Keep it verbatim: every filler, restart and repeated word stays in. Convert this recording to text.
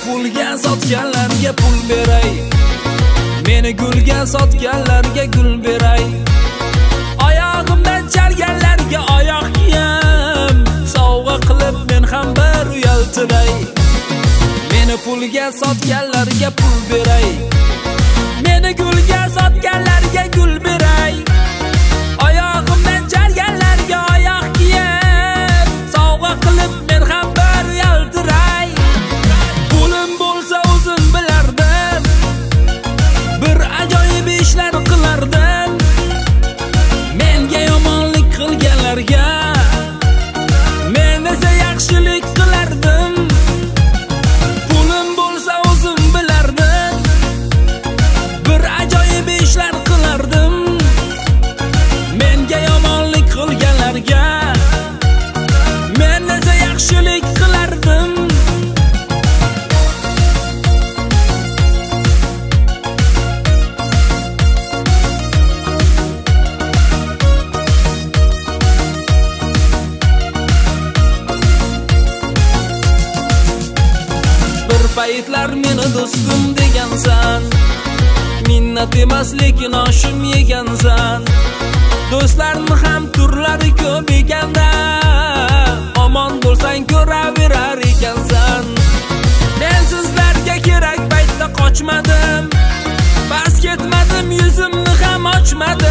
pulga sotganlarga pul beray, meni gulga sotganlarga gul beray, oyog'imdan chalganlarga oyoq kiyim sovg'a qilib men ham bir uyaltiray. Meni pulga sotganlarga pul beray, meni gulga sotganlarga gul beray, oyog'imdan chalganlarga oyoq kiyim sovg'a qilib men ham bir uyaltiray. Pulim bo'lsa o'zim bilardim, bir ajoyib ishlar qilardim, menga yomonlik qilganlarga men esa yaxshilik qilardim. Pulim bo'lsa o'zim bilardim, bir ajoyib ishlar qilardim, menga yomonlik qilganlarga men esa yaxshilik qilardim. Paytlar meni do'stim degansan, minnat emas lekin oshim yegansan. Do'stlarni ham turlari ko'p ekanda, omon bo'lsang ko'raverar ekansan. Men sizlarga kerak paytda qochmadim, bas ketmadim, yuzimni ham ochmadim.